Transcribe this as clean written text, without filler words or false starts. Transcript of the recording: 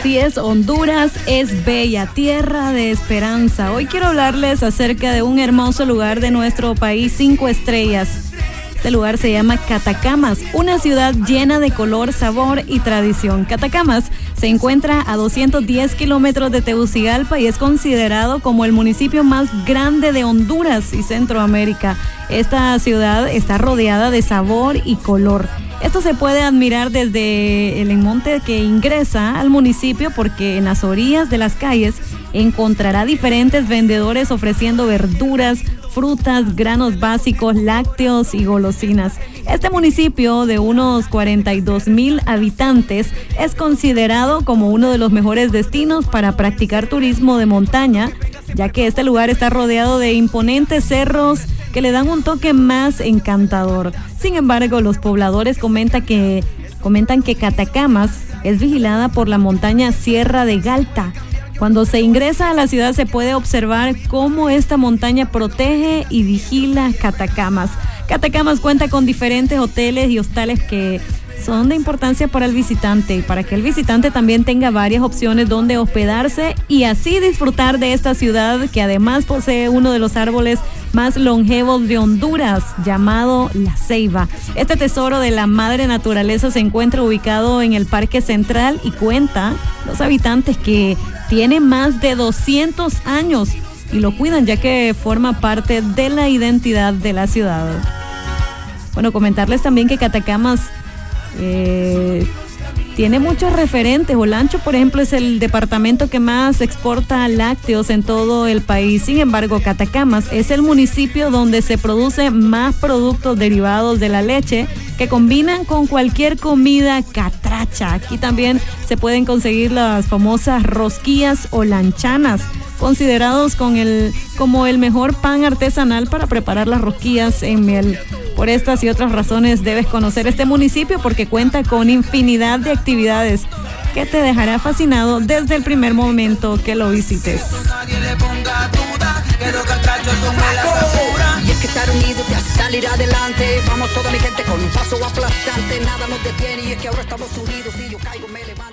Así es, Honduras es bella, tierra de esperanza. Hoy quiero hablarles acerca de un hermoso lugar de nuestro país, 5 estrellas. Este lugar se llama Catacamas, una ciudad llena de color, sabor y tradición. Catacamas se encuentra a 210 kilómetros de Tegucigalpa y es considerado como el municipio más grande de Honduras y Centroamérica. Esta ciudad está rodeada de sabor y color. Esto se puede admirar desde el monte que ingresa al municipio, porque en las orillas de las calles encontrará diferentes vendedores ofreciendo verduras, frutas, granos básicos, lácteos y golosinas. Este municipio de unos 42,000 habitantes es considerado como uno de los mejores destinos para practicar turismo de montaña, ya que este lugar está rodeado de imponentes cerros que le dan un toque más encantador. Sin embargo, los pobladores comentan que Catacamas es vigilada por la montaña Sierra de Galta. Cuando se ingresa a la ciudad se puede observar cómo esta montaña protege y vigila Catacamas. Catacamas cuenta con diferentes hoteles y hostales que son de importancia para el visitante y para que el visitante también tenga varias opciones donde hospedarse y así disfrutar de esta ciudad, que además posee uno de los árboles más longevos de Honduras, llamado La Ceiba. Este tesoro de la madre naturaleza se encuentra ubicado en el Parque Central y cuenta los habitantes que tiene más de 200 años y lo cuidan, ya que forma parte de la identidad de la ciudad. Bueno, comentarles también que Catacamas tiene muchos referentes. Olancho, por ejemplo, es el departamento que más exporta lácteos en todo el país. Sin embargo, Catacamas es el municipio donde se produce más productos derivados de la leche que combinan con cualquier comida catracha. Aquí también se pueden conseguir las famosas rosquillas o lanchanas, considerados como el mejor pan artesanal para preparar las rosquillas en miel. Por estas y otras razones debes conocer este municipio, porque cuenta con infinidad de actividades que te dejará fascinado desde el primer momento que lo visites. Y es que estar unidos te hace salir adelante. Vamos toda mi gente con un paso aplastante, nada nos detiene, y es que ahora estamos unidos y yo caigo, me levanto.